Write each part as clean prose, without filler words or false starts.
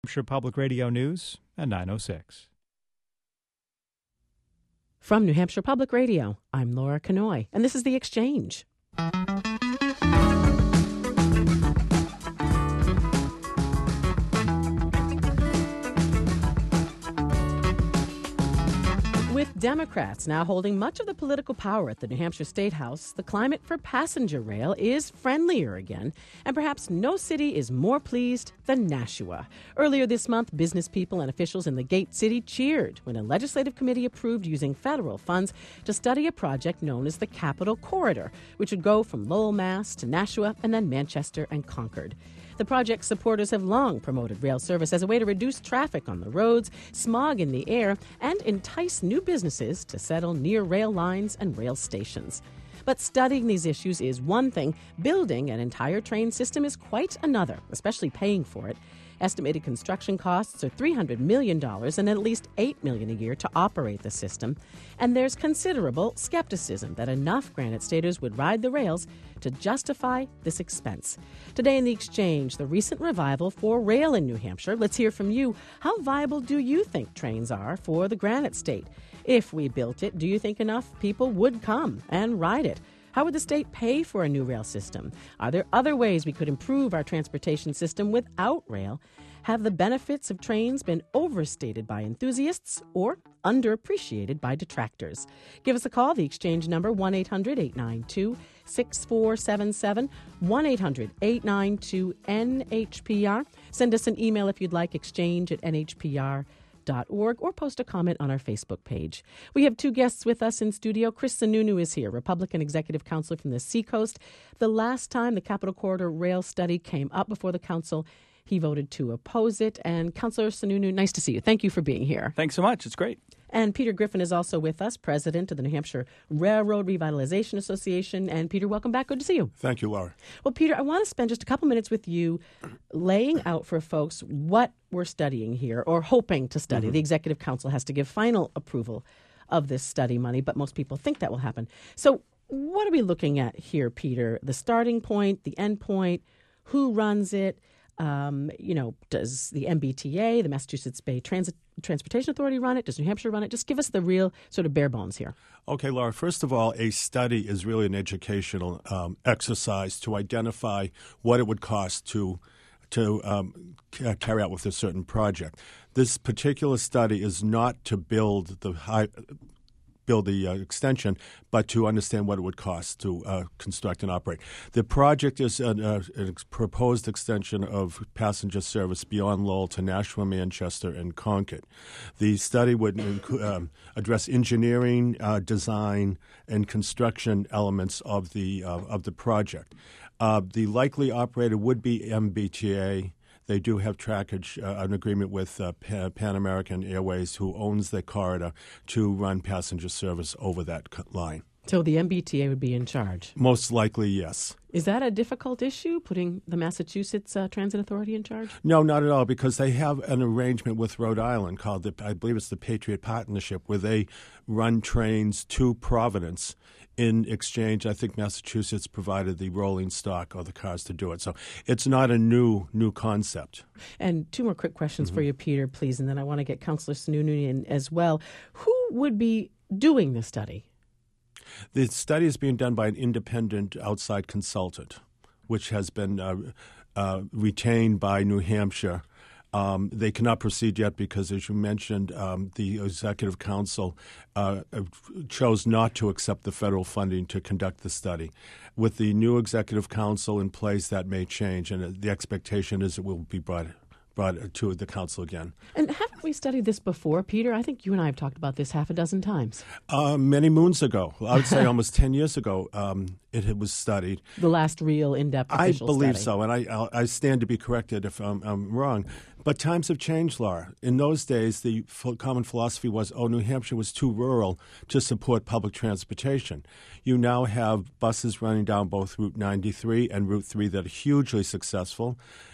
Hampshire Public Radio News at 9:06. From New Hampshire Public Radio, I'm Laura Kanoy, and this is The Exchange. With Democrats now holding much of the political power at the New Hampshire State House, the climate for passenger rail is friendlier again, and perhaps no city is more pleased than Nashua. Earlier this month, business people and officials in the Gate City cheered when a legislative committee approved using federal funds to study a project known as the Capital Corridor, which would go from Lowell, Mass. To Nashua and then Manchester and Concord. The project's supporters have long promoted rail service as a way to reduce traffic on the roads, smog in the air, and entice new businesses to settle near rail lines and rail stations. But studying these issues is one thing. Building an entire train system is quite another, especially paying for it. Estimated construction costs are $300 million and at least $8 million a year to operate the system. And there's considerable skepticism that enough Granite Staters would ride the rails to justify this expense. Today in The Exchange, the recent revival for rail in New Hampshire. Let's hear from you. How viable do you think trains are for the Granite State? If we built it, do you think enough people would come and ride it? How would the state pay for a new rail system? Are there other ways we could improve our transportation system without rail? Have the benefits of trains been overstated by enthusiasts or underappreciated by detractors? Give us a call. The Exchange number, 1-800-892-6477, 1-800-892-NHPR. Send us an email if you'd like, exchange@nhpr.org, or post a comment on our Facebook page. We have two guests with us in studio. Chris Sununu is here, Republican Executive Counselor from the Seacoast. The last time the Capital Corridor rail study came up before the council, he voted to oppose it. And Councillor Sununu, nice to see you. Thank you for being here. Thanks so much. It's great. And Peter Griffin is also with us, President of the New Hampshire Railroad Revitalization Association. And Peter, welcome back. Good to see you. Thank you, Laura. Well, Peter, I want to spend just a couple minutes with you laying out for folks what we're studying here, or hoping to study. The Executive Council has to give final approval of this study money, but most people think that will happen. So what are we looking at here, Peter? The starting point, the end point, who runs it? Does the MBTA, the Massachusetts Bay Transportation Authority, run it? Does New Hampshire run it? Just give us the real sort of bare bones here. Okay, Laura, first of all, a study is really an educational exercise to identify what it would cost to carry out with a certain project. This particular study is not to build the extension, but to understand what it would cost to construct and operate. The project is a proposed extension of passenger service beyond Lowell to Nashua, Manchester, and Concord. The study would address engineering, design, and construction elements of the project. The likely operator would be MBTA. They do have trackage, an agreement with Pan American Airways, who owns the corridor, to run passenger service over that line. So the MBTA would be in charge? Most likely, yes. Is that a difficult issue, putting the Massachusetts Transit Authority in charge? No, not at all, because they have an arrangement with Rhode Island called, I believe it's the Patriot Partnership, where they run trains to Providence. In exchange, I think Massachusetts provided the rolling stock or the cars to do it. So it's not a new concept. And two more quick questions for you, Peter, please, and then I want to get Councillor Sununu in as well. Who would be doing this study? The study is being done by an independent outside consultant, which has been retained by New Hampshire. They cannot proceed yet because, as you mentioned, the Executive Council chose not to accept the federal funding to conduct the study. With the new Executive Council in place, that may change, and the expectation is it will be brought to the council again. And haven't we studied this before, Peter? I think you and I have talked about this half a dozen times. Many moons ago. I would say almost 10 years ago, it was studied. The last real in-depth official study. I believe so, and I stand to be corrected if I'm wrong. But times have changed, Laura. In those days, the common philosophy was, New Hampshire was too rural to support public transportation. You now have buses running down both Route 93 and Route 3 that are hugely successful.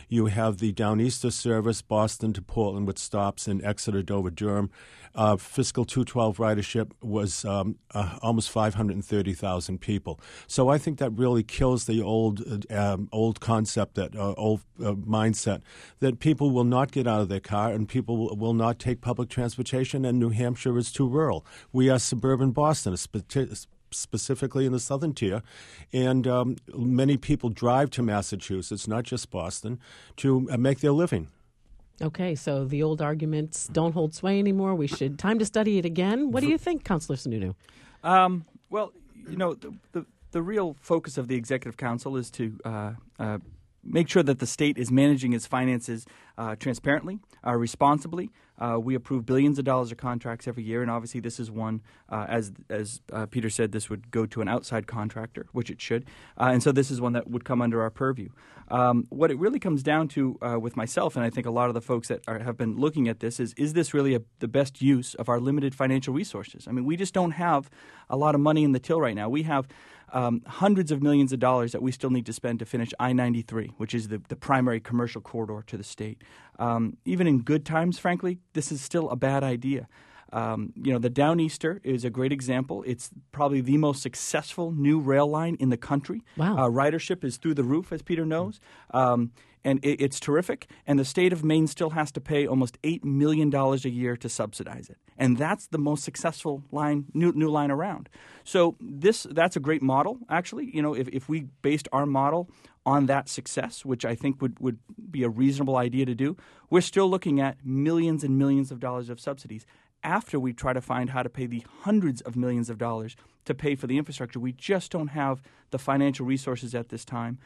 You have the Downeaster service, Boston to Portland, with stops in Exeter, Dover, Durham. Fiscal 212 ridership was almost 530,000 people. So I think that really kills the old concept, that old mindset that people will not get out of their car and people will not take public transportation, and New Hampshire is too rural. We are suburban Boston, specifically in the southern tier, and many people drive to Massachusetts, not just Boston, to make their living. Okay, so the old arguments don't hold sway anymore. Time to study it again. What do you think, Councillor Sununu? Well, the real focus of the Executive Council is to make sure that the state is managing its finances transparently, responsibly. We approve billions of dollars of contracts every year, and obviously this is one, as Peter said, this would go to an outside contractor, which it should. And so this is one that would come under our purview. What it really comes down to with myself, and I think a lot of the folks that have been looking at this, is this really the best use of our limited financial resources? I mean, we just don't have a lot of money in the till right now. We have hundreds of millions of dollars that we still need to spend to finish I-93, which is the primary commercial corridor to the state. Even in good times, frankly, this is still a bad idea. The Downeaster is a great example. It's probably the most successful new rail line in the country. Wow. Ridership is through the roof, as Peter knows. And it's terrific. And the state of Maine still has to pay almost $8 million a year to subsidize it. And that's the most successful new line around. So that's a great model, actually. If we based our model on that success, which I think would be a reasonable idea to do, we're still looking at millions and millions of dollars of subsidies. After we try to find how to pay the hundreds of millions of dollars to pay for the infrastructure, we just don't have the financial resources at this time.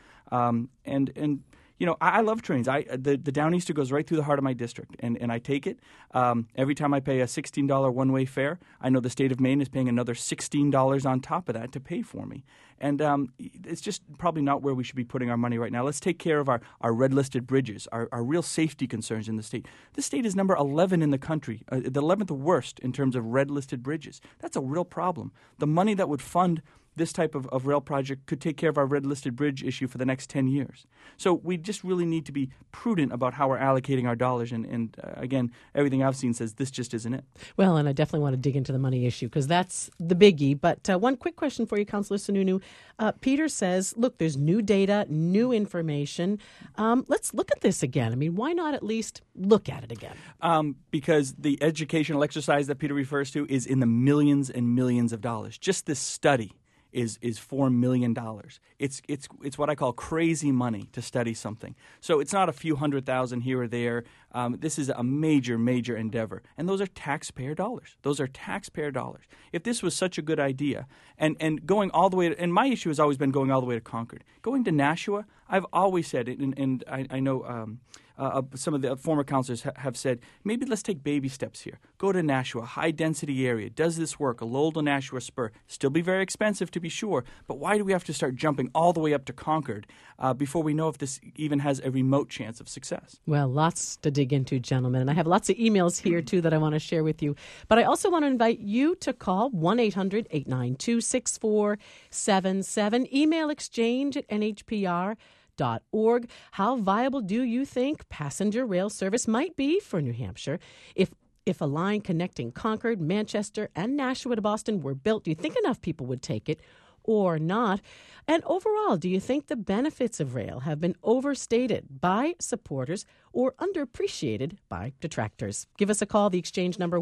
I love trains. The Downeaster goes right through the heart of my district, and I take it. Every time I pay a $16 one-way fare, I know the state of Maine is paying another $16 on top of that to pay for me. And it's just probably not where we should be putting our money right now. Let's take care of our red-listed bridges, our real safety concerns in the state. This state is number 11 in the country, the 11th worst in terms of red-listed bridges. That's a real problem. The money that would fund this type of rail project could take care of our red-listed bridge issue for the next 10 years. So we just really need to be prudent about how we're allocating our dollars. And again, everything I've seen says this just isn't it. Well, and I definitely want to dig into the money issue because that's the biggie. But one quick question for you, Councillor Sununu. Peter says, look, there's new data, new information. Let's look at this again. I mean, why not at least look at it again? Because the educational exercise that Peter refers to is in the millions and millions of dollars. Just this study is $4 million. It's what I call crazy money to study something. So it's not a few $100,000 here or there. This is a major, major endeavor. And those are taxpayer dollars. If this was such a good idea, and going all the way and my issue has always been going all the way to Concord. Going to Nashua, I've always said it, and I know some of the former councilors have said, maybe let's take baby steps here. Go to Nashua, high-density area. Does this work? A Lowell to Nashua spur. Still be very expensive to be sure, but why do we have to start jumping all the way up to Concord before we know if this even has a remote chance of success? Well, lots to dig into, gentlemen. And I have lots of emails here, too, that I want to share with you. But I also want to invite you to call 1-800-892-6477. Email exchange@nhpr.org. How viable do you think passenger rail service might be for New Hampshire if a line connecting Concord, Manchester, and Nashua to Boston were built? Do you think enough people would take it or not? And overall, do you think the benefits of rail have been overstated by supporters or underappreciated by detractors? Give us a call. The exchange number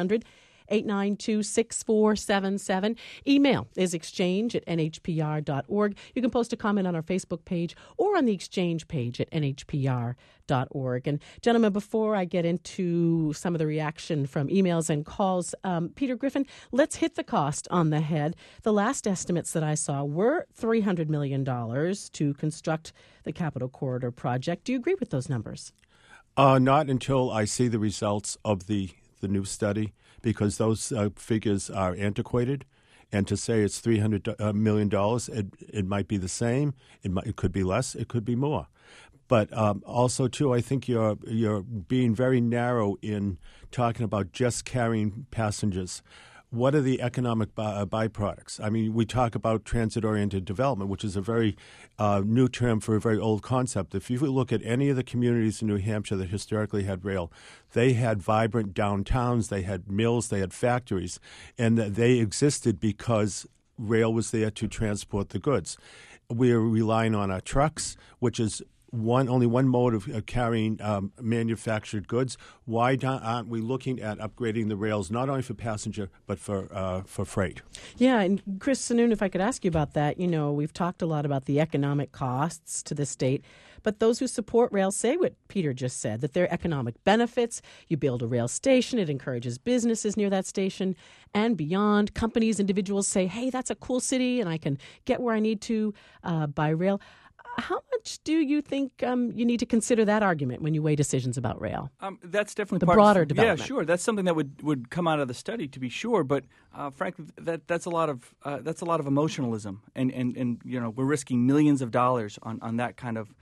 1-800-892-6477. Email is exchange@nhpr.org. You can post a comment on our Facebook page or on the exchange page at nhpr.org. And gentlemen, before I get into some of the reaction from emails and calls, Peter Griffin, let's hit the cost on the head. The last estimates that I saw were $300 million to construct the Capital Corridor project. Do you agree with those numbers? Not until I see the results of the new study, because those figures are antiquated. And to say it's $300 million, it might be the same. It could be less. It could be more. But also, too, I think you're being very narrow in talking about just carrying passengers. what are the economic byproducts? I mean, we talk about transit-oriented development, which is a very new term for a very old concept. If you look at any of the communities in New Hampshire that historically had rail, they had vibrant downtowns, they had mills, they had factories, and they existed because rail was there to transport the goods. We're relying on our trucks, which is only one mode of carrying manufactured goods. Why aren't we looking at upgrading the rails not only for passenger but for freight? Yeah, and Chris Sununu, if I could ask you about that, we've talked a lot about the economic costs to the state, but those who support rail say what Peter just said, that there are economic benefits. You build a rail station, it encourages businesses near that station and beyond. Companies, individuals say, hey, that's a cool city and I can get where I need to by rail. How much do you think you need to consider that argument when you weigh decisions about rail? That's definitely the part broader of, development. Yeah, sure. That's something that would come out of the study, to be sure. But frankly, that's a lot of emotionalism, and we're risking millions of dollars on that kind of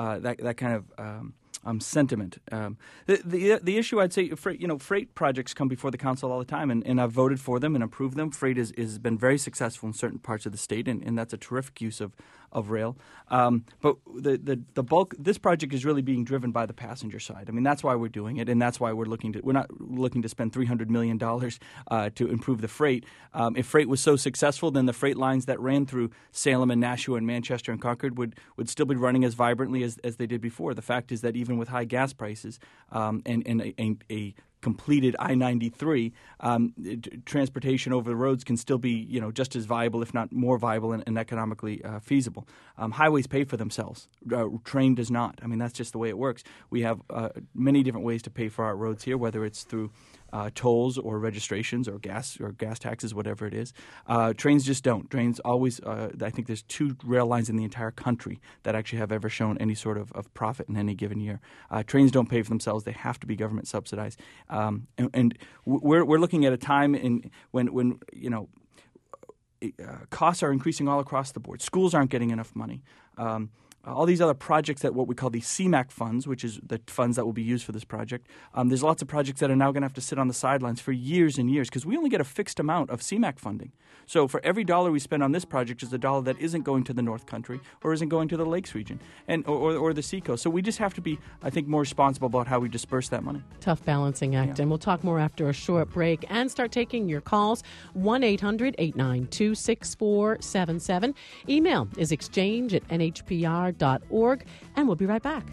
sentiment. The issue, I'd say, freight projects come before the council all the time, and I've voted for them and approved them. Freight has been very successful in certain parts of the state, and that's a terrific use of rail. But the bulk, this project is really being driven by the passenger side. I mean, that's why we're doing it, and that's why we're not looking to spend $300 million to improve the freight. If freight was so successful, then the freight lines that ran through Salem and Nashua and Manchester and Concord would still be running as vibrantly as they did before. The fact is that even with high gas prices and a completed I-93, transportation over the roads can still be, just as viable, if not more viable and economically feasible. Highways pay for themselves. Train does not. I mean, that's just the way it works. We have many different ways to pay for our roads here, whether it's through tolls or registrations or gas taxes, whatever it is. Trains just don't. Trains always, I think there's 2 rail lines in the entire country that actually have ever shown any sort of profit in any given year. Trains don't pay for themselves. They have to be government subsidized. And we're looking at a time when costs are increasing all across the board. Schools aren't getting enough money. All these other projects that what we call the CMAQ funds, which is the funds that will be used for this project, there's lots of projects that are now going to have to sit on the sidelines for years and years because we only get a fixed amount of CMAQ funding. So for every dollar we spend on this project is a dollar that isn't going to the North Country or isn't going to the Lakes region or the Seacoast. So we just have to be, I think, more responsible about how we disperse that money. Tough balancing act. Yeah. And we'll talk more after a short break and start taking your calls. 1-800-892-6477. Email is exchange@nhpr.org, and we'll be right back.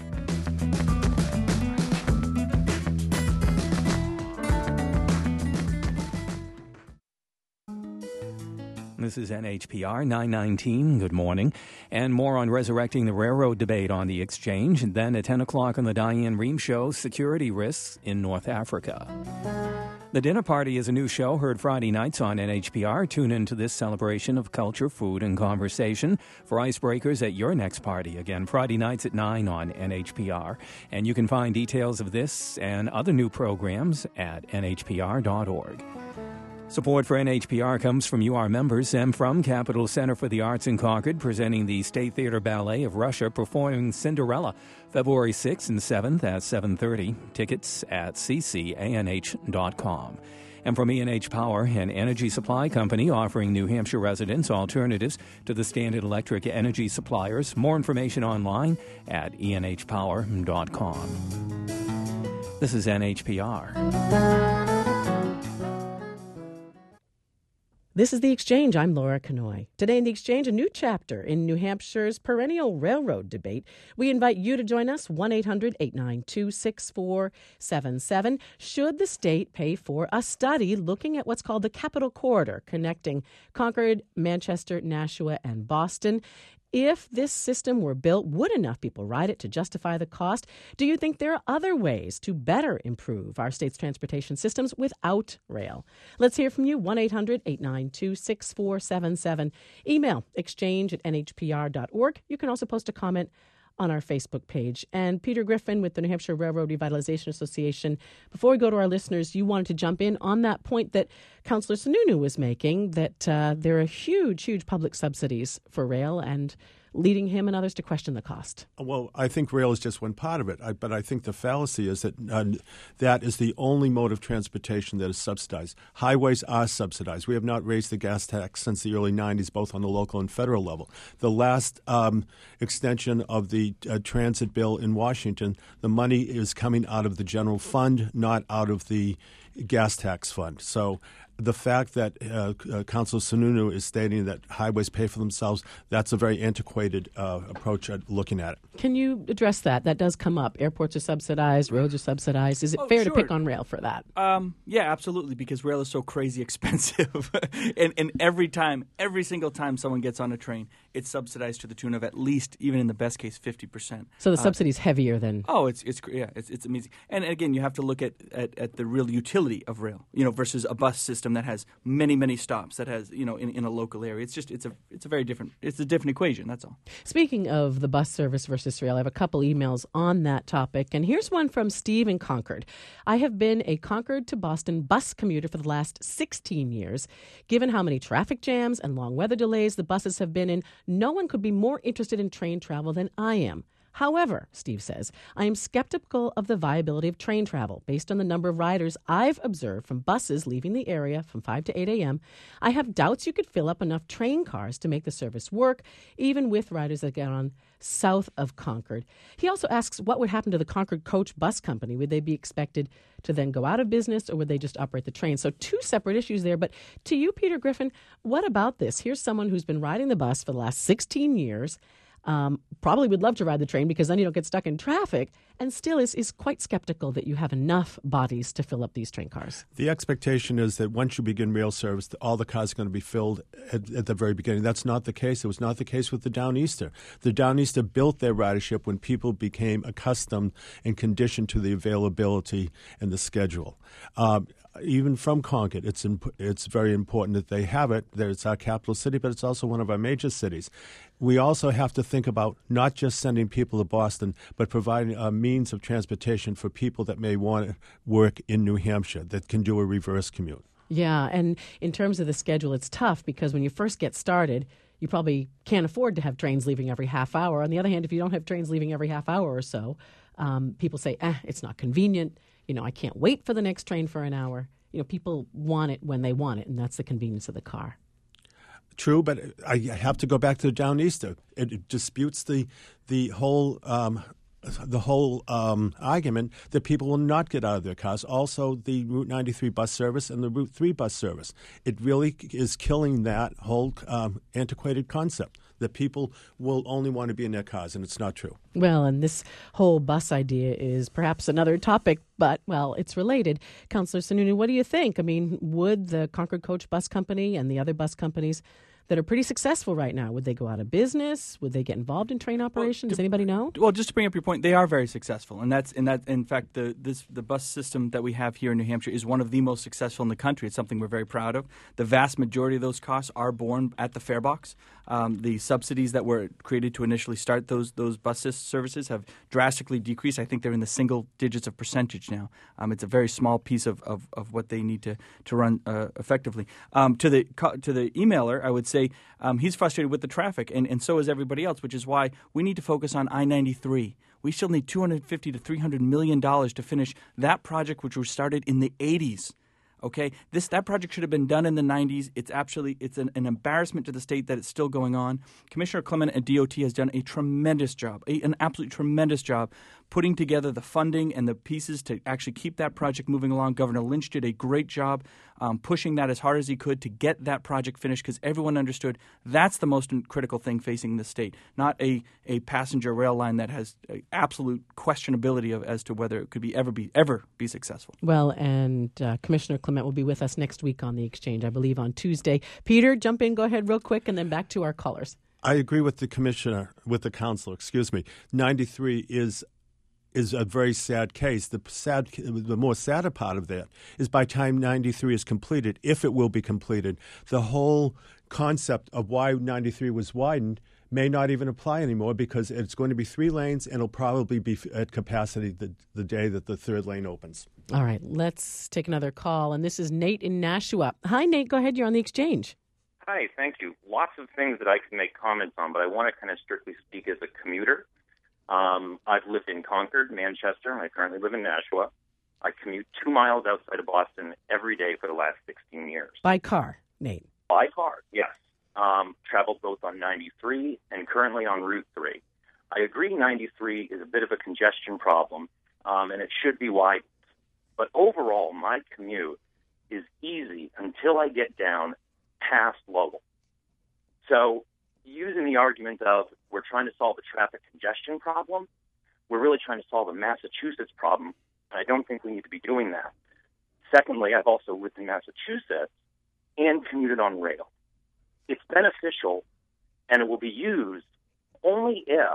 This is NHPR 919. Good morning. And more on resurrecting the railroad debate on the Exchange. And then at 10 o'clock on the Diane Rehm Show, security risks in North Africa. The Dinner Party is a new show heard Friday nights on NHPR. Tune into this celebration of culture, food, and conversation for icebreakers at your next party. Again, Friday nights at 9 on NHPR. And you can find details of this and other new programs at nhpr.org. Support for NHPR comes from UR members and from Capital Center for the Arts in Concord, presenting the State Theater Ballet of Russia performing Cinderella, February 6th and 7th at 7:30. Tickets at ccanh.com. And from ENH Power, an energy supply company offering New Hampshire residents alternatives to the standard electric energy suppliers. More information online at enhpower.com. This is NHPR. This is The Exchange. I'm Laura Kanoy. Today in The Exchange, a new chapter in New Hampshire's perennial railroad debate. We invite you to join us, 1-800-892-6477. Should the state pay for a study looking at what's called the Capital Corridor, connecting Concord, Manchester, Nashua, and Boston? If this system were built, would enough people ride it to justify the cost? Do you think there are other ways to better improve our state's transportation systems without rail? Let's hear from you, 1-800-892-6477. Email exchange@nhpr.org. You can also post a comment on our Facebook page. And Peter Griffin with the New Hampshire Railroad Revitalization Association, before we go to our listeners, you wanted to jump in on that point that Councillor Sununu was making, that there are huge public subsidies for rail, and leading him and others to question the cost. Well, I think rail is just one part of it, but I think the fallacy is that that is the only mode of transportation that is subsidized. Highways are subsidized. We have not raised the gas tax since the early 90s, both on the local and federal level. The last extension of the transit bill in Washington, the money is coming out of the general fund, not out of the gas tax fund. So the fact that Councilor Sununu is stating that highways pay for themselves, that's a very antiquated approach at looking at it. Can you address that? That does come up. Airports are subsidized, roads are subsidized. Is it fair to pick on rail for that? Yeah, absolutely, because rail is so crazy expensive. and every single time someone gets on a train, it's subsidized to the tune of at least, even in the best case, 50%. So the subsidy is heavier than... Oh, it's amazing. And again, you have to look at the real utility of rail, versus a bus system that has many stops, that has, in a local area. It's a very different, it's a different equation, that's all. Speaking of the bus service versus rail, I have a couple emails on that topic, and here's one from Steve in Concord. I have been a Concord to Boston bus commuter for the last 16 years. Given how many traffic jams and long weather delays the buses have been in, no one could be more interested in train travel than I am. However, Steve says, I am skeptical of the viability of train travel. Based on the number of riders I've observed from buses leaving the area from 5 to 8 a.m., I have doubts you could fill up enough train cars to make the service work, even with riders that get on south of Concord. He also asks what would happen to the Concord Coach Bus Company. Would they be expected to then go out of business, or would they just operate the train? So two separate issues there. But to you, Peter Griffin, what about this? Here's someone who's been riding the bus for the last 16 years, probably would love to ride the train because then you don't get stuck in traffic, and still is quite skeptical that you have enough bodies to fill up these train cars. The expectation is that once you begin rail service, all the cars are going to be filled at the very beginning. That's not the case. It was not the case with the Downeaster. The Downeaster built their ridership when people became accustomed and conditioned to the availability and the schedule. Even from Concord, it's very important that they have it. It's our capital city, but it's also one of our major cities. We also have to think about not just sending people to Boston, but providing a means of transportation for people that may want to work in New Hampshire that can do a reverse commute. Yeah, and in terms of the schedule, it's tough because when you first get started, you probably can't afford to have trains leaving every half hour. On the other hand, if you don't have trains leaving every half hour or so, people say, it's not convenient. I can't wait for the next train for an hour. People want it when they want it, and that's the convenience of the car. True, but I have to go back to the Downeaster. It disputes the whole argument that people will not get out of their cars. Also, the Route 93 bus service and the Route 3 bus service. It really is killing that whole antiquated concept that people will only want to be in their cars, and it's not true. Well, and this whole bus idea is perhaps another topic, but, it's related. Councillor Sununu, what do you think? I mean, would the Concord Coach Bus Company and the other bus companies that are pretty successful right now, would they go out of business? Would they get involved in train operations? Does anybody know? Well, just to bring up your point, they are very successful, and in fact the bus system that we have here in New Hampshire is one of the most successful in the country. It's something we're very proud of. The vast majority of those costs are borne at the fare box. The subsidies that were created to initially start those bus services have drastically decreased. I think they're in the single digits of percentage now. It's a very small piece of what they need to run effectively. To the emailer, I would say he's frustrated with the traffic, and so is everybody else, which is why we need to focus on I-93. We still need $250 to $300 million to finish that project, which was started in the 80s. Okay, that project should have been done in the 90s. It's an embarrassment to the state that it's still going on. Commissioner Clement at DOT has done a tremendous job, an absolutely tremendous job, putting together the funding and the pieces to actually keep that project moving along. Governor Lynch did a great job pushing that as hard as he could to get that project finished because everyone understood that's the most critical thing facing the state, not a passenger rail line that has absolute questionability as to whether it could ever be successful. Well, and Commissioner Clement will be with us next week on the Exchange, I believe, on Tuesday. Peter, jump in, go ahead real quick, and then back to our callers. I agree with the councilor, 93 is a very sad case. The more sadder part of that is by the time 93 is completed, if it will be completed, the whole concept of why 93 was widened may not even apply anymore because it's going to be 3 lanes and it'll probably be at capacity the day that the 3rd lane opens. All right, let's take another call. And this is Nate in Nashua. Hi, Nate. Go ahead. You're on the Exchange. Hi, thank you. Lots of things that I can make comments on, but I want to kind of strictly speak as a commuter. I've lived in Concord, Manchester, and I currently live in Nashua. I commute 2 miles outside of Boston every day for the last 16 years. By car, Nate? By car, yes. Traveled both on 93 and currently on Route 3. I agree 93 is a bit of a congestion problem, and it should be widened. But overall, my commute is easy until I get down past Lowell. So using the argument of we're trying to solve a traffic congestion problem, we're really trying to solve a Massachusetts problem, and I don't think we need to be doing that. Secondly, I've also lived in Massachusetts and commuted on rail. It's beneficial, and it will be used only if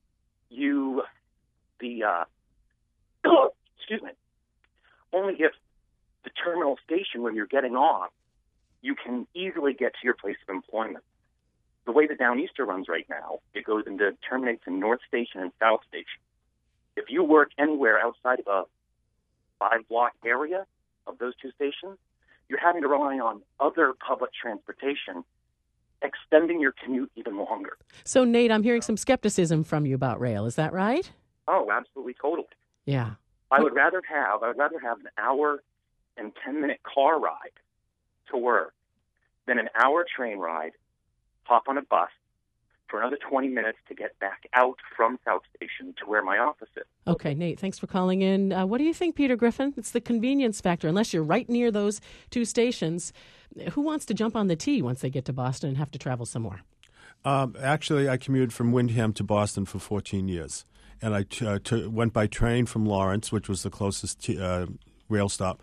only if the terminal station where you're getting off, you can easily get to your place of employment. The way the Downeaster runs right now, it terminates in North Station and South Station. If you work anywhere outside of a 5-block area of those two stations, you're having to rely on other public transportation, extending your commute even longer. So, Nate, I'm hearing some skepticism from you about rail. Is that right? Oh, absolutely, totally. Yeah. I would rather have an hour and 10-minute car ride to work than an hour train ride, hop on a bus for another 20 minutes to get back out from South Station to where my office is. Okay, Nate, thanks for calling in. What do you think, Peter Griffin? It's the convenience factor. Unless you're right near those two stations, who wants to jump on the T once they get to Boston and have to travel some more? Actually, I commuted from Windham to Boston for 14 years. And I went by train from Lawrence, which was the closest rail stop.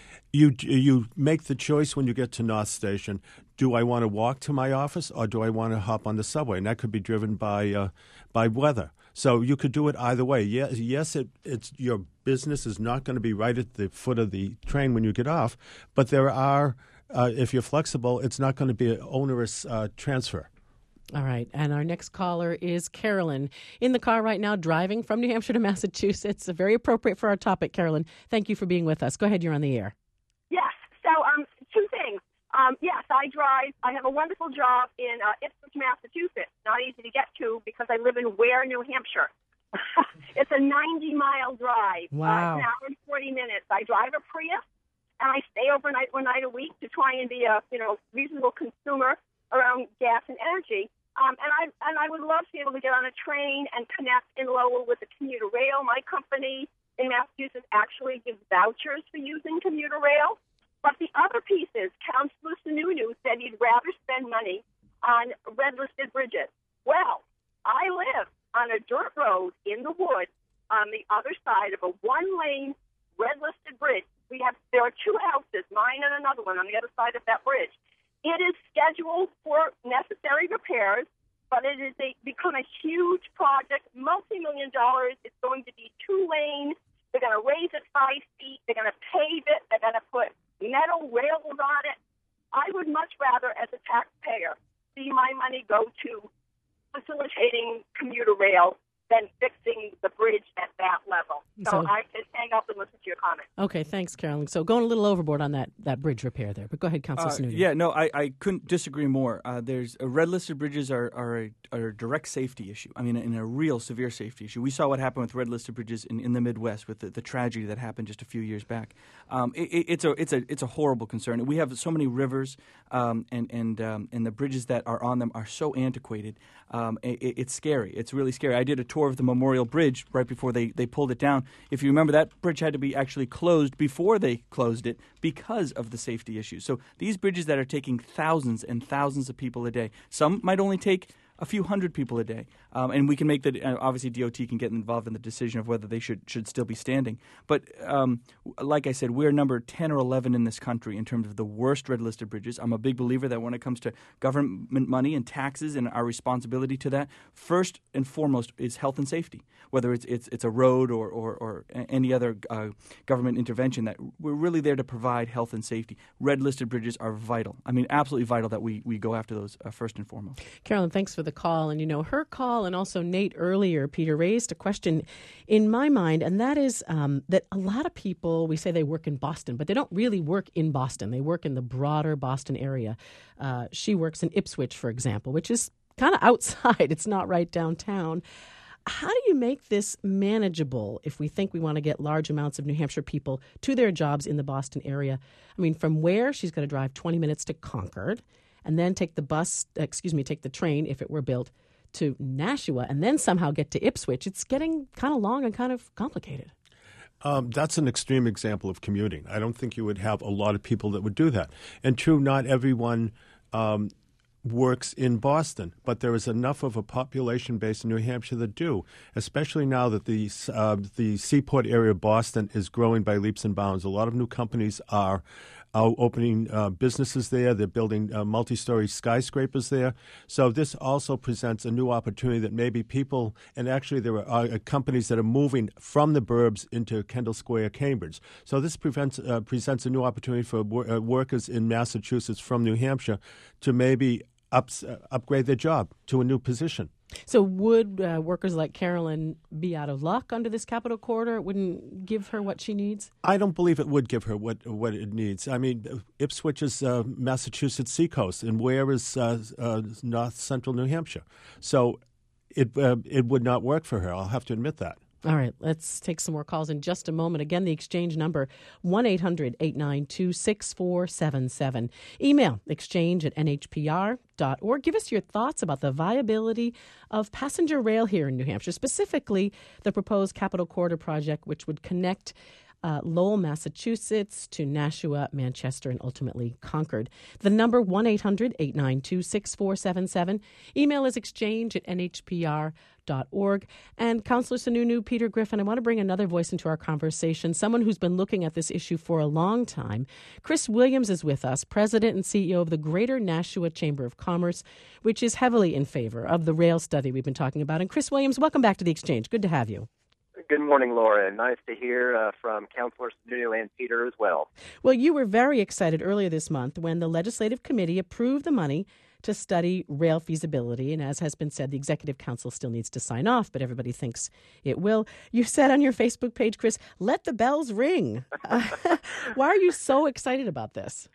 You make the choice when you get to North Station. Do I want to walk to my office or do I want to hop on the subway? And that could be driven by weather. So you could do it either way. Yes, it's your business is not going to be right at the foot of the train when you get off, but there are, if you're flexible, it's not going to be an onerous transfer. All right. And our next caller is Carolyn. In the car right now, driving from New Hampshire to Massachusetts. Very appropriate for our topic, Carolyn. Thank you for being with us. Go ahead. You're on the air. Yes. So two things. Yes, I drive. I have a wonderful job in Ipswich, Massachusetts. Not easy to get to because I live in Ware, New Hampshire. It's a 90-mile drive. Wow. An hour and 40 minutes. I drive a Prius, and I stay overnight one night a week to try and be a reasonable consumer around gas and energy. And I would love to be able to get on a train and connect in Lowell with the commuter rail. My company in Massachusetts actually gives vouchers for using commuter rail. But the other piece is Councilor Sununu said he'd rather spend money on red-listed bridges. Well, I live on a dirt road in the woods on the other side of a one-lane red-listed bridge. There are two houses, mine and another one, on the other side of that bridge. It is scheduled for necessary repairs, but it is become a huge project, multi-million dollars. It's going to be 2-lane. They're going to raise it 5 feet. They're going to pave it. They're going to put metal rails on it. I would much rather, as a taxpayer, see my money go to facilitating commuter rail than fixing the bridge at that level. So I can hang up and listen to your comment. Okay, thanks, Carolyn. So going a little overboard on that bridge repair there. But go ahead, Councilor Sununu. Yeah, no, I couldn't disagree more. There's red-listed bridges are a direct safety issue. I mean, in a real severe safety issue. We saw what happened with red-listed bridges in the Midwest with the tragedy that happened just a few years back. It's a horrible concern. We have so many rivers, and the bridges that are on them are so antiquated. It's scary. It's really scary. I did a tour of the Memorial Bridge right before they pulled it down. If you remember, that bridge had to be actually closed before they closed it because of the safety issues. So these bridges that are taking thousands and thousands of people a day, some might only take a few hundred people a day. And we can make obviously DOT can get involved in the decision of whether they should still be standing. But like I said, we're number 10 or 11 in this country in terms of the worst red-listed bridges. I'm a big believer that when it comes to government money and taxes and our responsibility to that, first and foremost is health and safety, whether it's a road or any other government intervention, that we're really there to provide health and safety. Red-listed bridges are vital. I mean, absolutely vital that we go after those first and foremost. Carolyn, thanks for with a call, and her call and also Nate earlier, Peter, raised a question in my mind, and that is that a lot of people, we say they work in Boston, but they don't really work in Boston. They work in the broader Boston area. She works in Ipswich, for example, which is kind of outside. It's not right downtown. How do you make this manageable if we think we want to get large amounts of New Hampshire people to their jobs in the Boston area? I mean, from where she's going to drive 20 minutes to Concord and then take the train, if it were built, to Nashua and then somehow get to Ipswich. It's getting kind of long and kind of complicated. That's an extreme example of commuting. I don't think you would have a lot of people that would do that. And true, not everyone works in Boston, but there is enough of a population base in New Hampshire that do, especially now that the seaport area of Boston is growing by leaps and bounds. A lot of new companies are opening businesses there. They're building multi-story skyscrapers there. So this also presents a new opportunity that maybe people, and actually there are companies that are moving from the burbs into Kendall Square, Cambridge. So this presents a new opportunity for workers in Massachusetts from New Hampshire to maybe upgrade their job to a new position. So would workers like Carolyn be out of luck under this Capital Corridor? It wouldn't give her what she needs? I don't believe it would give her what it needs. I mean, Ipswich is Massachusetts seacoast, and where is north central New Hampshire? So it would not work for her. I'll have to admit that. All right, let's take some more calls in just a moment. Again, the exchange number, 1-800-892-6477. Email exchange@nhpr.org. Give us your thoughts about the viability of passenger rail here in New Hampshire, specifically the proposed Capital Corridor project, which would connect Lowell, Massachusetts to Nashua, Manchester, and ultimately Concord. The number, 1-800-892-6477. Email is exchange@nhpr.org. And Councillor Sununu, Peter Griffin, I want to bring another voice into our conversation, someone who's been looking at this issue for a long time. Chris Williams is with us, President and CEO of the Greater Nashua Chamber of Commerce, which is heavily in favor of the rail study we've been talking about. And Chris Williams, welcome back to the Exchange. Good to have you. Good morning, Laura. Nice to hear from Councilor Sununu and Peter as well. Well, you were very excited earlier this month when the Legislative Committee approved the money to study rail feasibility. And as has been said, the Executive Council still needs to sign off, but everybody thinks it will. You said on your Facebook page, Chris, let the bells ring. Why are you so excited about this?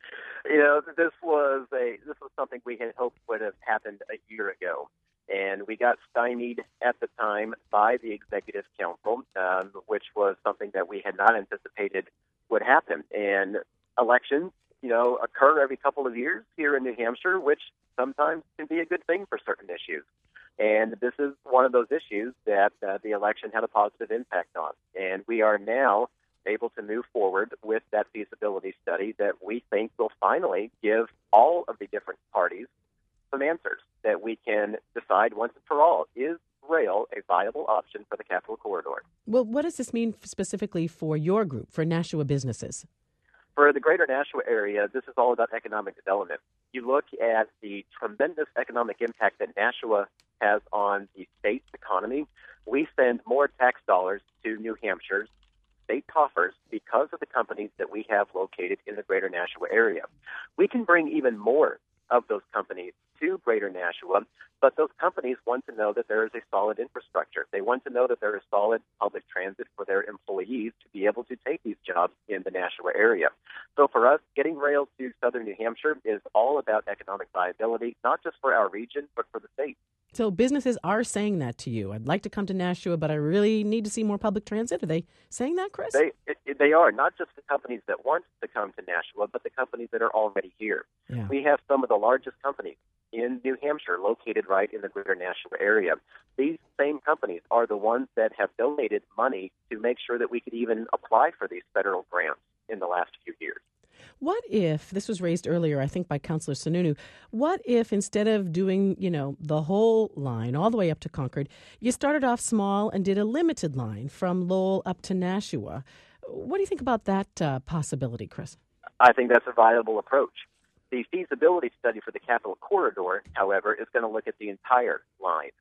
This was something we had hoped would have happened a year ago. And we got stymied at the time by the Executive Council, which was something that we had not anticipated would happen. And elections, occur every couple of years here in New Hampshire, which sometimes can be a good thing for certain issues. And this is one of those issues that the election had a positive impact on. And we are now able to move forward with that feasibility study that we think will finally give all of the different parties some answers that we can decide once and for all. Is rail a viable option for the Capital Corridor? Well, what does this mean specifically for your group, for Nashua businesses? For the greater Nashua area, this is all about economic development. You look at the tremendous economic impact that Nashua has on the state's economy. We send more tax dollars to New Hampshire's state coffers because of the companies that we have located in the greater Nashua area. We can bring even more of those companies to Greater Nashua, but those companies want to know that there is a solid infrastructure. They want to know that there is solid public transit for their employees to be able to take these jobs in the Nashua area. So for us, getting rail to southern New Hampshire is all about economic viability, not just for our region, but for the state. So businesses are saying that to you. I'd like to come to Nashua, but I really need to see more public transit. Are they saying that, Chris? They are, not just the companies that want to come to Nashua, but the companies that are already here. Yeah. We have some of the largest companies in New Hampshire located right in the greater Nashua area. These same companies are the ones that have donated money to make sure that we could even apply for these federal grants in the last few years. What if, this was raised earlier, I think by Councillor Sununu, what if instead of doing, the whole line all the way up to Concord, you started off small and did a limited line from Lowell up to Nashua? What do you think about that possibility, Chris? I think that's a viable approach. The feasibility study for the Capital Corridor, however, is going to look at the entire line.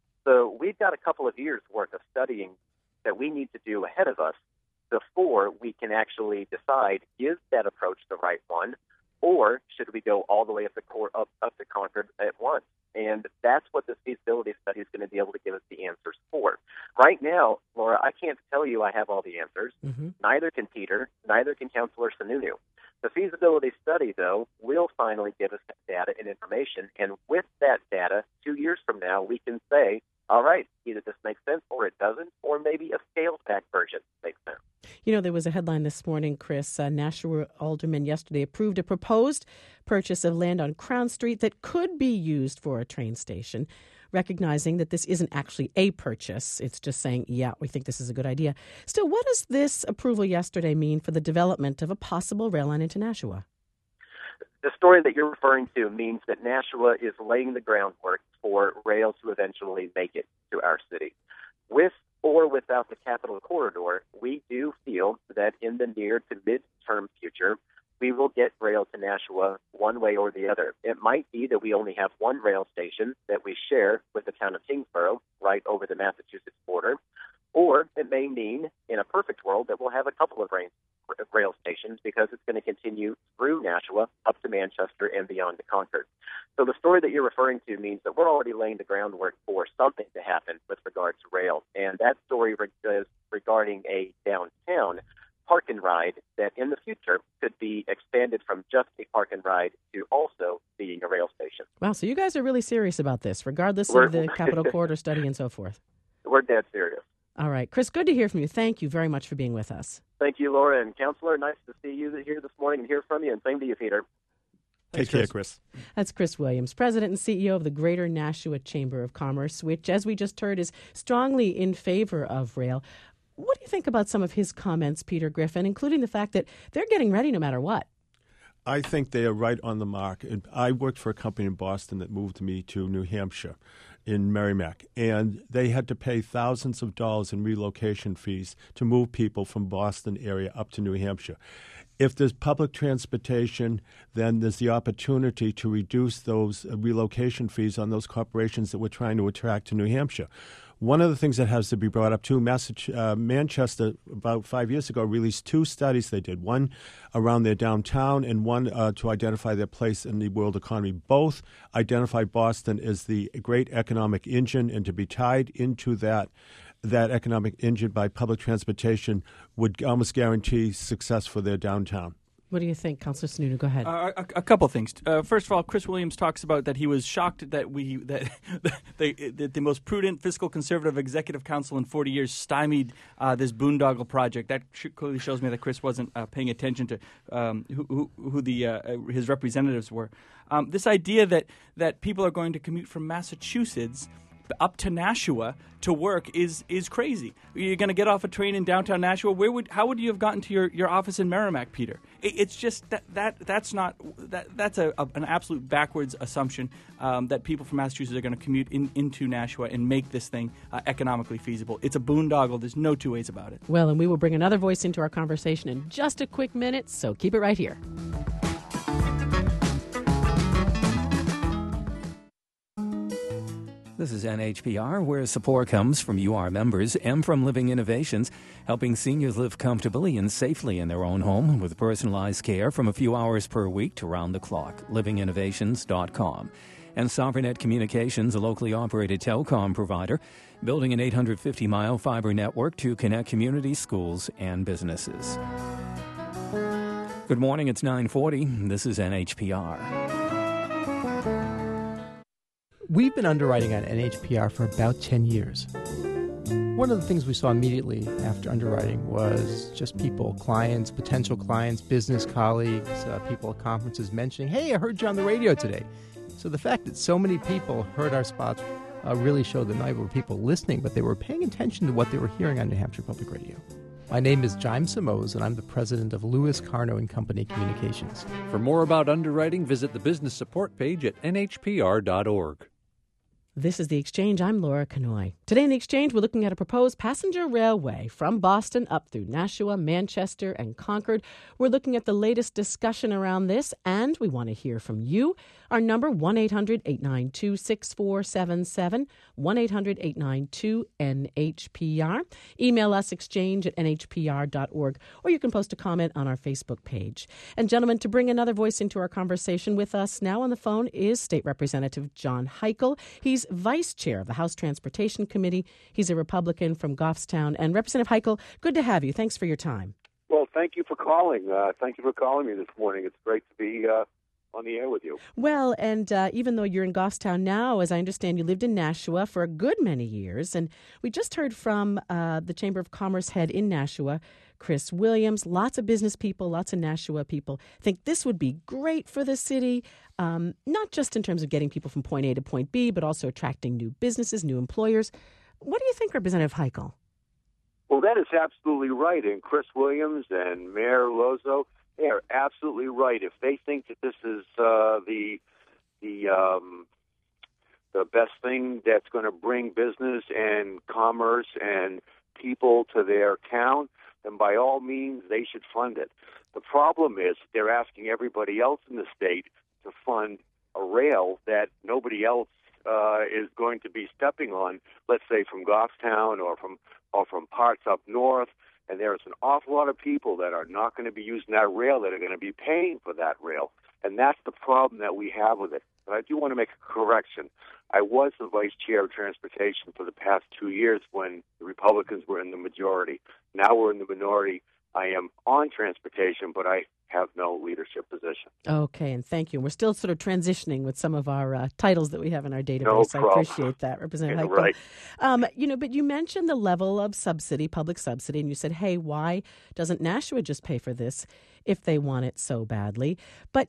So we've got a couple of years' worth of studying that we need to do ahead of us before we can actually decide, is that approach the right one, or should we go all the way up to Concord at once? And that's what this feasibility study is going to be able to give us the answers for. Right now, Laura, I can't tell you I have all the answers. Mm-hmm. Neither can Peter. Neither can Councilor Sununu. The feasibility study, though, will finally give us data and information. And with that data, 2 years from now, we can say, all right, either this makes sense or it doesn't, or maybe a scaled-back version makes sense. You know, there was a headline this morning, Chris. Nashua aldermen yesterday approved a proposed purchase of land on Crown Street that could be used for a train station, recognizing that this isn't actually a purchase. It's just saying, yeah, we think this is a good idea. Still, what does this approval yesterday mean for the development of a possible rail line into Nashua? The story that you're referring to means that Nashua is laying the groundwork for rail to eventually make it to our city. With or without the Capital Corridor, we do feel that in the near to mid-term future, we will get rail to Nashua one way or the other. It might be that we only have one rail station that we share with the town of Kingsborough right over the Massachusetts border, or it may mean, in a perfect world, that we'll have a couple of rail stations because it's going to continue through Nashua up to Manchester and beyond to Concord. So the story that you're referring to means that we're already laying the groundwork for something to happen with regard to rail. And that story is regarding a downtown park and ride that in the future could be expanded from just a park and ride to also being a rail station. Wow, so you guys are really serious about this, regardless of the Capital Corridor study and so forth. We're dead serious. All right. Chris, good to hear from you. Thank you very much for being with us. Thank you, Laura and Councilor. Nice to see you here this morning and hear from you, and same to you, Peter. Take care, Chris. That's Chris Williams, President and CEO of the Greater Nashua Chamber of Commerce, which, as we just heard, is strongly in favor of rail. What do you think about some of his comments, Peter Griffin, including the fact that they're getting ready no matter what? I think they are right on the mark. I worked for a company in Boston that moved me to New Hampshire in Merrimack, and they had to pay thousands of dollars in relocation fees to move people from Boston area up to New Hampshire. If there's public transportation, then there's the opportunity to reduce those relocation fees on those corporations that we're trying to attract to New Hampshire. One of the things that has to be brought up, too, Manchester, about 5 years ago, released two studies they did, one around their downtown and one to identify their place in the world economy. Both identified Boston as the great economic engine, and to be tied into that economic engine by public transportation would almost guarantee success for their downtown. What do you think, Councilor Sununu? Go ahead. A couple things. First of all, Chris Williams talks about that he was shocked that the most prudent, fiscal conservative executive council in 40 years stymied this boondoggle project. That clearly shows me that Chris wasn't paying attention to who his representatives were. This idea that people are going to commute from Massachusetts up to Nashua to work is crazy. You're going to get off a train in downtown Nashua. How would you have gotten to your office in Merrimack, Peter? It's just that's an absolute backwards assumption that people from Massachusetts are going to commute into Nashua and make this thing economically feasible. It's a boondoggle. There's no two ways about it. Well, and we will bring another voice into our conversation in just a quick minute, so keep it right here. This is NHPR, where support comes from you, our members, and from Living Innovations, helping seniors live comfortably and safely in their own home with personalized care from a few hours per week to round the clock. livinginnovations.com. And SovereignNet Communications, a locally operated telecom provider, building an 850-mile fiber network to connect communities, schools, and businesses. Good morning, it's 9:40. This is NHPR. We've been underwriting on NHPR for about 10 years. One of the things we saw immediately after underwriting was just people, clients, potential clients, business colleagues, people at conferences mentioning, hey, I heard you on the radio today. So the fact that so many people heard our spots really showed that not only were people listening, but they were paying attention to what they were hearing on New Hampshire Public Radio. My name is Jaime Simoes, and I'm the president of Lewis Carno & Company Communications. For more about underwriting, visit the business support page at nhpr.org. This is The Exchange. I'm Laura Canoy. Today in The Exchange, we're looking at a proposed passenger railway from Boston up through Nashua, Manchester, and Concord. We're looking at the latest discussion around this, and we want to hear from you. Our number, 1-800-892-6477, 1-800-892-NHPR. Email us, exchange@nhpr.org, or you can post a comment on our Facebook page. And gentlemen, to bring another voice into our conversation with us now on the phone is State Representative John Heichel. He's Vice Chair of the House Transportation Committee. He's a Republican from Goffstown. And Representative Heichel, good to have you. Thanks for your time. Well, thank you for calling. Thank you for calling me this morning. It's great to be on the air with you. Well, and even though you're in Goffstown now, as I understand, you lived in Nashua for a good many years. And we just heard from the Chamber of Commerce head in Nashua, Chris Williams. Lots of business people, lots of Nashua people think this would be great for the city, not just in terms of getting people from point A to point B, but also attracting new businesses, new employers. What do you think, Representative Heichel? Well, that is absolutely right. And Chris Williams and Mayor Lozo, they are absolutely right. If they think that this is the best thing that's going to bring business and commerce and people to their town, then by all means they should fund it. The problem is they're asking everybody else in the state to fund a rail that nobody else is going to be stepping on, let's say from Goffstown or from parts up north. And there's an awful lot of people that are not going to be using that rail that are going to be paying for that rail. And that's the problem that we have with it. But I do want to make a correction. I was the vice chair of transportation for the past 2 years when the Republicans were in the majority. Now we're in the minority. I am on transportation, but I have no leadership position. Okay, and thank you. We're still sort of transitioning with some of our titles that we have in our database. No problem. I appreciate that, Representative Heichel. Right. But you mentioned the level of subsidy, public subsidy, and you said, hey, why doesn't Nashua just pay for this if they want it so badly? But,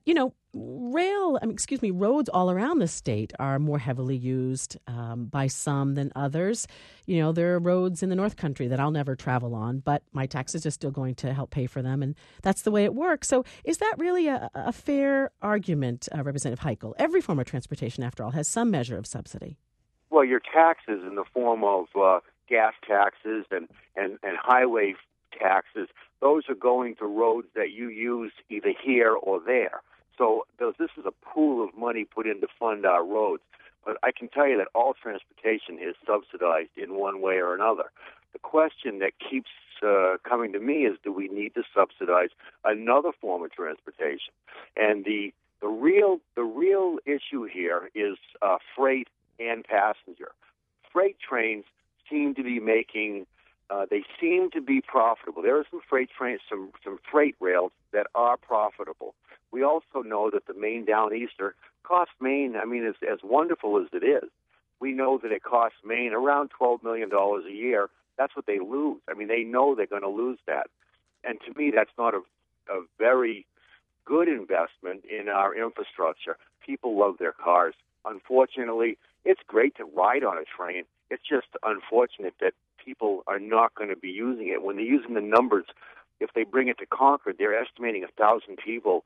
roads all around the state are more heavily used by some than others. You know, there are roads in the North Country that I'll never travel on, but my taxes are still going to help pay for them, and that's the way it works. So is that really a fair argument, Representative Heichel? Every form of transportation, after all, has some measure of subsidy. Well, your taxes in the form of gas taxes and highway taxes, those are going to roads that you use either here or there. So this is a pool of money put in to fund our roads. But I can tell you that all transportation is subsidized in one way or another. The question that keeps coming to me is, do we need to subsidize another form of transportation? And the real issue here is freight and passenger. Freight trains seem to be making they seem to be profitable. There are some freight trains, some freight rails that are profitable. We also know that the Maine Downeaster costs Maine, as wonderful as it is, we know that it costs Maine around $12 million a year. That's what they lose. They know they're going to lose that. And to me, that's not a very good investment in our infrastructure. People love their cars. Unfortunately, it's great to ride on a train. It's just unfortunate that people are not going to be using it. When they're using the numbers, if they bring it to Concord, they're estimating 1,000 people,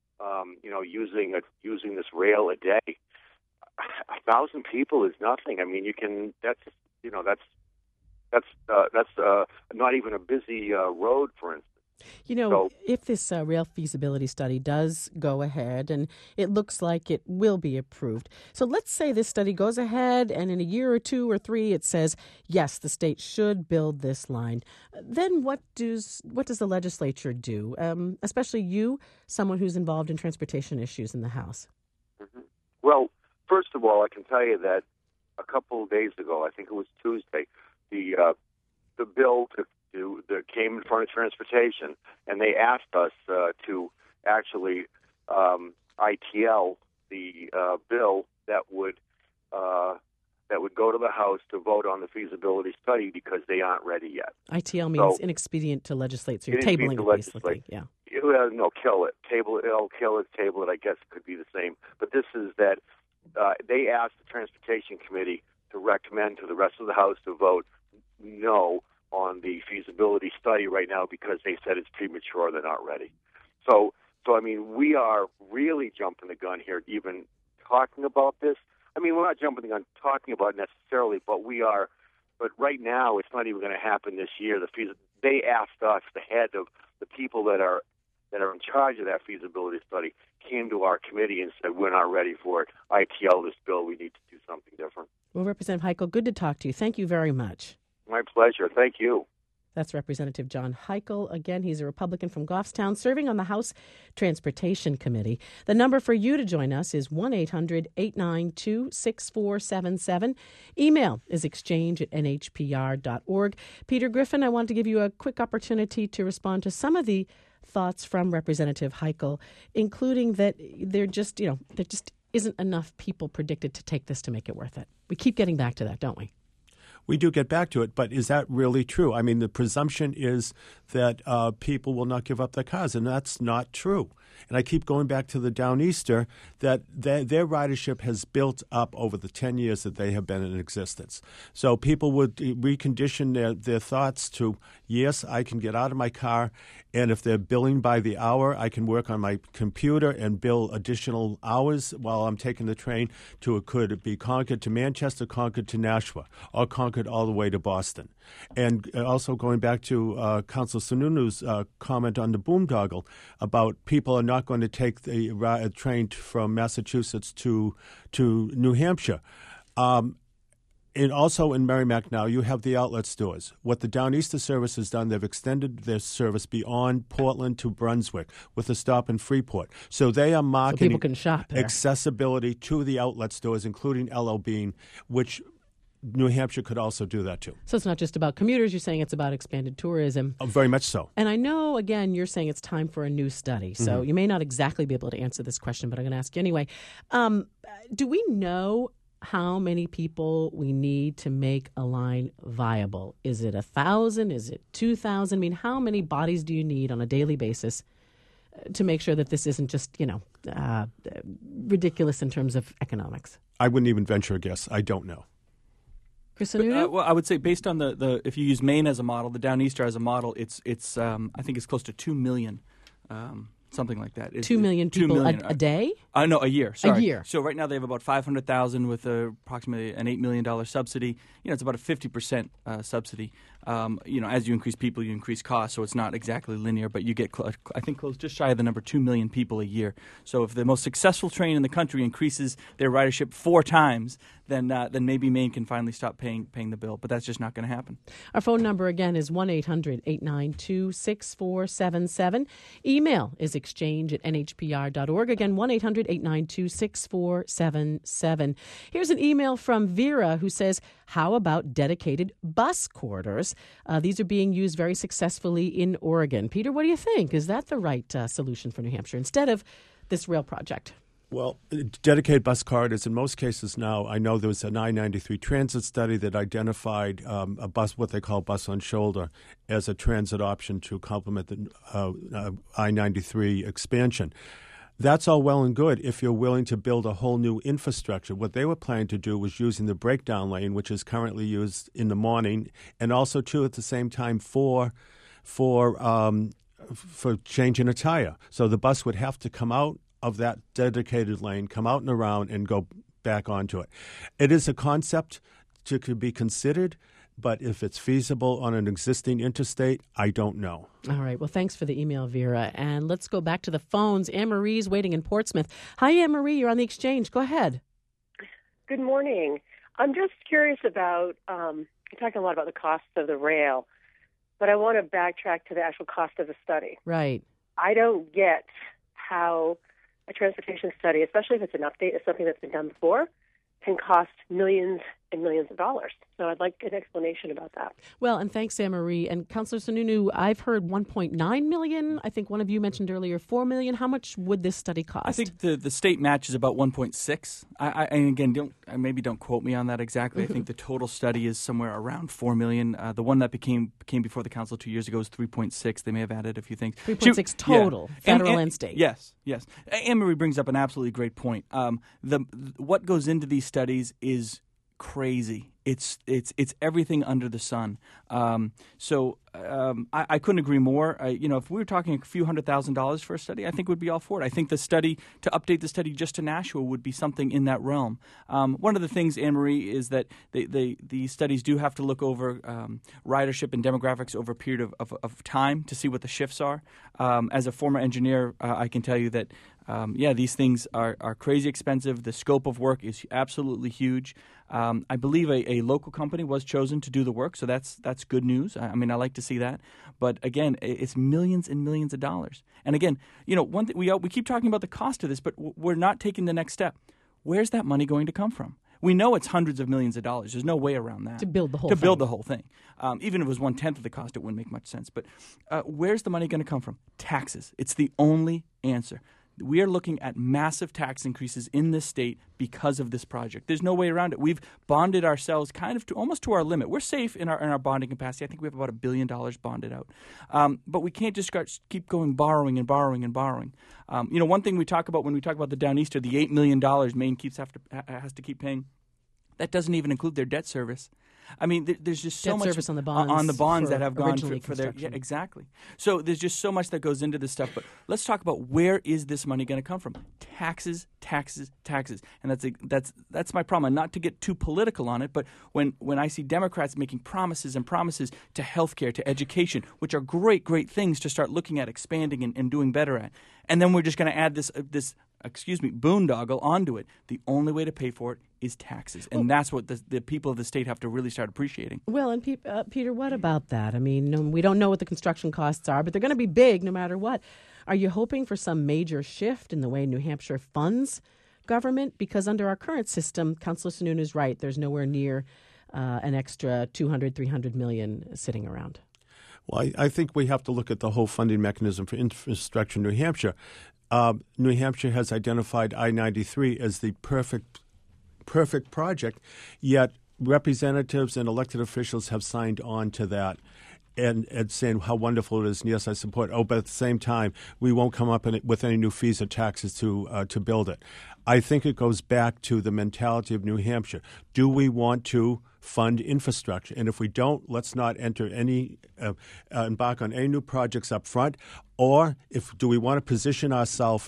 using this rail a day. 1,000 people is nothing. That's not even a busy road, for instance. If this rail feasibility study does go ahead, and it looks like it will be approved. So let's say this study goes ahead, and in a year or 2 or 3, it says, yes, the state should build this line. Then what does the legislature do, especially you, someone who's involved in transportation issues in the House? Mm-hmm. Well, first of all, I can tell you that a couple of days ago, I think it was Tuesday, the bill that came in front of transportation, and they asked us to actually ITL the bill that would go to the House to vote on the feasibility study because they aren't ready yet. ITL means inexpedient to legislate, so you're tabling it basically. Yeah. No, kill it. Table it. Kill it. Table it. I guess it could be the same. But this is that they asked the Transportation Committee to recommend to the rest of the House to vote no on the feasibility study right now because they said it's premature, they're not ready. So we are really jumping the gun here, even talking about this. I mean, we're not jumping the gun talking about it necessarily, but we are. But right now, it's not even going to happen this year. They asked us, the head of the people that are in charge of that feasibility study, came to our committee and said, we're not ready for it. ITL this bill. We need to do something different. Well, Representative Heichel, good to talk to you. Thank you very much. My pleasure. Thank you. That's Representative John Heichel. Again, he's a Republican from Goffstown, serving on the House Transportation Committee. The number for you to join us is 1-800-892-6477. Email is exchange@nhpr.org. Peter Griffin, I want to give you a quick opportunity to respond to some of the thoughts from Representative Heichel, including that there just isn't enough people predicted to take this to make it worth it. We keep getting back to that, don't we? We do get back to it, but is that really true? I mean, the presumption is that people will not give up their cars, and that's not true. And I keep going back to the Downeaster, that their ridership has built up over the 10 years that they have been in existence. So people would recondition their thoughts to, yes, I can get out of my car, and if they're billing by the hour, I can work on my computer and bill additional hours while I'm taking the train to, it could be Concord to Manchester, Concord to Nashua, or Concord all the way to Boston. And also going back to Councilor Sununu's comment on the boondoggle about people are not going to take the train from Massachusetts to New Hampshire. And also in Merrimack now, you have the outlet stores. What the Downeaster service has done, they've extended their service beyond Portland to Brunswick with a stop in Freeport. So they are marketing people can shop there. Accessibility to the outlet stores, including L.L. Bean, which New Hampshire could also do that too. So it's not just about commuters. You're saying it's about expanded tourism. Oh, very much so. And I know, again, you're saying it's time for a new study. So you may not exactly be able to answer this question, but I'm going to ask you anyway. Do we know how many people we need to make a line viable? Is it 1,000? Is it 2,000? I mean, how many bodies do you need on a daily basis to make sure that this isn't just, ridiculous in terms of economics? I wouldn't even venture a guess. I don't know. Chris Sununu? Well, I would say based on the if you use Maine as a model, the Downeaster as a model, it's I think it's close to 2 million, something like that. 2 million people 2 million. a day? No, a year. Sorry. A year. So right now they have about 500,000 with approximately an $8 million subsidy. It's about a 50% subsidy. As you increase people, you increase costs, so it's not exactly linear, but you get, I think, close just shy of the number 2 million people a year. So if the most successful train in the country increases their ridership 4 times, then maybe Maine can finally stop paying the bill. But that's just not going to happen. Our phone number again is 1-800-892-6477. Email is exchange@nhpr.org. Again, 1-800-892-6477. Here's an email from Vera who says, how about dedicated bus corridors? These are being used very successfully in Oregon. Peter, what do you think? Is that the right solution for New Hampshire instead of this rail project? Well, dedicated bus corridors, in most cases now, I know there was an I-93 transit study that identified a bus, what they call bus on shoulder, as a transit option to complement the I-93 expansion. That's all well and good if you're willing to build a whole new infrastructure. What they were planning to do was using the breakdown lane, which is currently used in the morning, and also, too, at the same time for changing a tire. So the bus would have to come out of that dedicated lane, come out and around, and go back onto it. It is a concept to be considered, but if it's feasible on an existing interstate, I don't know. All right. Well, thanks for the email, Vera. And let's go back to the phones. Anne-Marie's waiting in Portsmouth. Hi, Anne-Marie. You're on the exchange. Go ahead. Good morning. I'm just curious about, you're talking a lot about the costs of the rail, but I want to backtrack to the actual cost of the study. Right. I don't get how a transportation study, especially if it's an update of something that's been done before, can cost millions and millions of dollars. So I'd like an explanation about that. Well, and thanks, Anne-Marie. And Councillor Sununu, I've heard $1.9 million. I think one of you mentioned earlier $4 million. How much would this study cost? I think the state match is about 1.6. And again, don't quote me on that exactly. I think the total study is somewhere around $4 million. The one that came before the council 2 years ago was 3.6. They may have added a few things. 3.6 total, federal and state. Yes. Anne-Marie brings up an absolutely great point. What goes into these studies is crazy. It's everything under the sun. So I couldn't agree more. If we were talking a few $100,000 for a study, I think we'd be all for it. I think to update the study just to Nashua would be something in that realm. One of the things, Anne-Marie, is that the studies do have to look over ridership and demographics over a period of time to see what the shifts are. As a former engineer, I can tell you that these things are crazy expensive. The scope of work is absolutely huge. I believe a local company was chosen to do the work, so that's good news. I mean, I like to see that. But again, it's millions and millions of dollars. And again, one thing we keep talking about the cost of this, but we're not taking the next step. Where's that money going to come from? We know it's hundreds of millions of dollars. There's no way around that. To build the whole thing. Even if it was 1/10 of the cost, it wouldn't make much sense. But where's the money going to come from? Taxes. It's the only answer. We are looking at massive tax increases in this state because of this project. There's no way around it. We've bonded ourselves kind of almost to our limit. We're safe in our bonding capacity. I think we have about $1 billion bonded out. But we can't just keep going borrowing and borrowing and borrowing. One thing we talk about when we talk about the Downeaster, the $8 million Maine has to keep paying, that doesn't even include their debt service. I mean, there's just so much service on the bonds that have gone for their exactly. So there's just so much that goes into this stuff. But let's talk about where is this money going to come from? Taxes, taxes, taxes, and that's my problem. And not to get too political on it, but when I see Democrats making promises and promises to healthcare, to education, which are great things to start looking at expanding and doing better at, and then we're just going to add this boondoggle onto it. The only way to pay for it is taxes, and that's what the people of the state have to really start appreciating. Well, and Peter, what about that? I mean, we don't know what the construction costs are, but they're going to be big no matter what. Are you hoping for some major shift in the way New Hampshire funds government? Because under our current system, Councilor Sununu is right, there's nowhere near an extra $200-300 million sitting around. Well, I think we have to look at the whole funding mechanism for infrastructure in New Hampshire. New Hampshire has identified I-93 as the perfect project, yet representatives and elected officials have signed on to that and saying how wonderful it is, and yes, I support. But at the same time, we won't come up with any new fees or taxes to build it. I think it goes back to the mentality of New Hampshire. Do we want to fund infrastructure? And if we don't, let's not embark on any new projects up front. Or do we want to position ourselves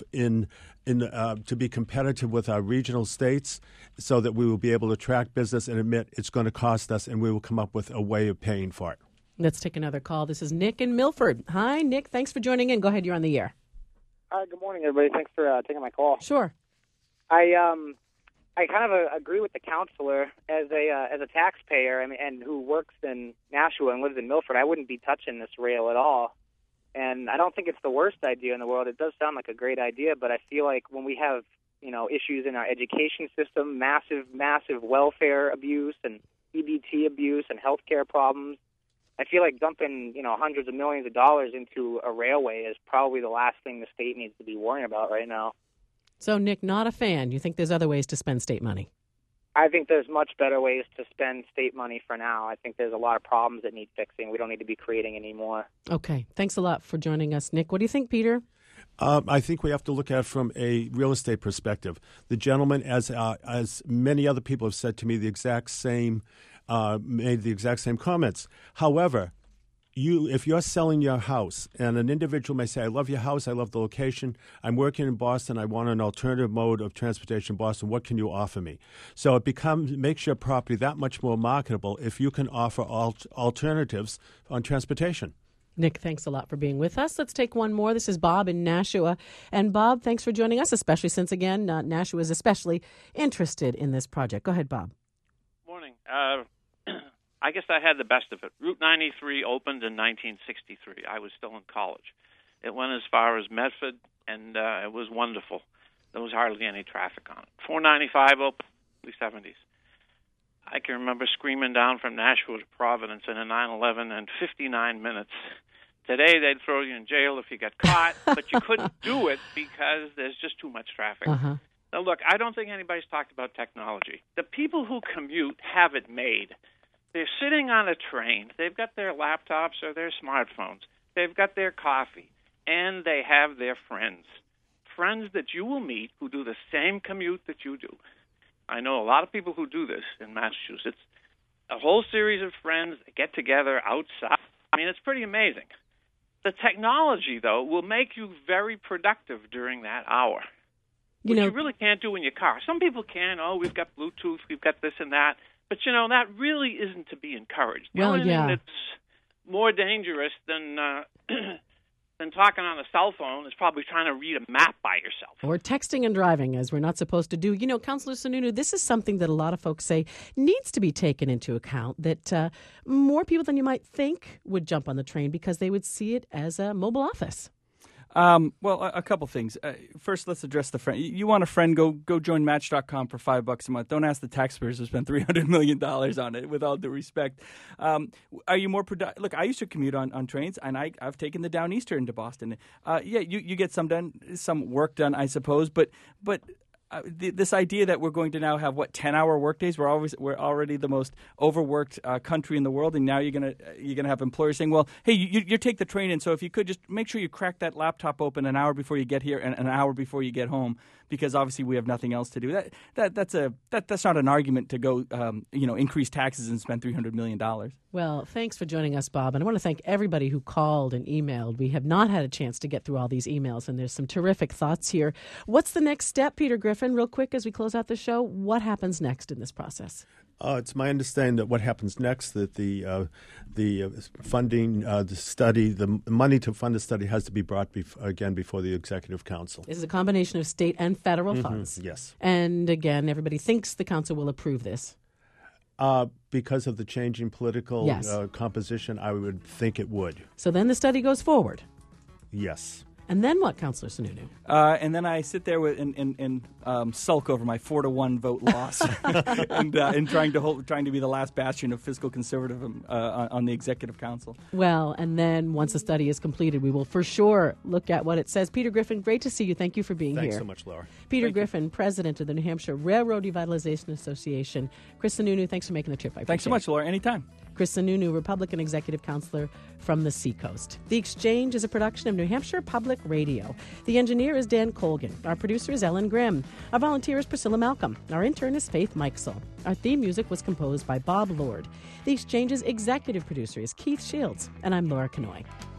to be competitive with our regional states so that we will be able to attract business and admit it's going to cost us, and we will come up with a way of paying for it. Let's take another call. This is Nick in Milford. Hi, Nick. Thanks for joining in. Go ahead. You're on the air. Hi. Good morning, everybody. Thanks for taking my call. Sure. I kind of agree with the counselor as a taxpayer. I mean, and who works in Nashua and lives in Milford. I wouldn't be touching this rail at all. And I don't think it's the worst idea in the world. It does sound like a great idea, but I feel like when we have issues in our education system, massive welfare abuse and EBT abuse and healthcare problems, I feel like dumping hundreds of millions of dollars into a railway is probably the last thing the state needs to be worrying about right now. So, Nick, not a fan. You think there's other ways to spend state money? I think there's much better ways to spend state money for now. I think there's a lot of problems that need fixing. We don't need to be creating any more. Okay. Thanks a lot for joining us, Nick. What do you think, Peter? I think we have to look at it from a real estate perspective. The gentleman, as many other people have said to me, made the exact same comments. However, if you're selling your house, and an individual may say, I love your house, I love the location, I'm working in Boston, I want an alternative mode of transportation in Boston, what can you offer me? So it makes your property that much more marketable if you can offer alternatives on transportation. Nick, thanks a lot for being with us. Let's take one more. This is Bob in Nashua. And Bob, thanks for joining us, especially since, again, Nashua is especially interested in this project. Go ahead, Bob. Morning. I guess I had the best of it. Route 93 opened in 1963. I was still in college. It went as far as Medford, and it was wonderful. There was hardly any traffic on it. 495 opened in the 70s. I can remember screaming down from Nashua to Providence in a 911 in 59 minutes. Today, they'd throw you in jail if you got caught, but you couldn't do it because there's just too much traffic. Uh-huh. Now, look, I don't think anybody's talked about technology. The people who commute have it made. They're sitting on a train. They've got their laptops or their smartphones. They've got their coffee, and they have their friends that you will meet who do the same commute that you do. I know a lot of people who do this in Massachusetts. A whole series of friends that get together outside mean, it's pretty amazing. The technology, though, will make you very productive during that hour, which you really can't do in your car. Some people can. Oh, we've got Bluetooth, we've got this and that. But, that really isn't to be encouraged. The only thing that's more dangerous than talking on a cell phone is probably trying to read a map by yourself. Or texting and driving, as we're not supposed to do. Councillor Sununu, this is something that a lot of folks say needs to be taken into account, that more people than you might think would jump on the train because they would see it as a mobile office. Well, a couple things. First, let's address the friend. You want a friend? Go join Match.com for $5 a month. Don't ask the taxpayers to spend $300 million on it. With all due respect, are you more productive? Look, I used to commute on trains, and I've taken the Downeaster into Boston. You get some work done, I suppose, but. This idea that we're going to now have 10-hour workdays. We're already the most overworked country in the world, and now you're gonna have employers saying, "Well, hey, you take the train in, so if you could just make sure you crack that laptop open an hour before you get here and an hour before you get home, because obviously we have nothing else to do." That's not an argument to go increase taxes and spend $300 million. Well, thanks for joining us, Bob. And I want to thank everybody who called and emailed. We have not had a chance to get through all these emails, and there's some terrific thoughts here. What's the next step, Peter Griffin? Real quick, as we close out the show, what happens next in this process? It's my understanding that what happens next, that the funding, the study, the money to fund the study has to be brought again before the Executive Council. This is a combination of state and federal funds. Yes. And again, everybody thinks the council will approve this. Because of the changing political composition, I would think it would. So then the study goes forward. Yes. And then what, Councillor Sununu? And then I sit there and sulk over my 4-1 vote loss, and trying to be the last bastion of fiscal conservatism on the Executive Council. Well, and then once the study is completed, we will for sure look at what it says. Peter Griffin, great to see you. Thank you for being here. Thanks so much, Laura. Peter Griffin, President of the New Hampshire Railroad Revitalization Association. Chris Sununu, thanks for making the trip. Thanks so much, Laura. Anytime. Chris Sununu, Republican Executive Counselor from the Seacoast. The Exchange is a production of New Hampshire Public Radio. The engineer is Dan Colgan. Our producer is Ellen Grimm. Our volunteer is Priscilla Malcolm. Our intern is Faith Mikesell. Our theme music was composed by Bob Lord. The Exchange's executive producer is Keith Shields. And I'm Laura Kanoy.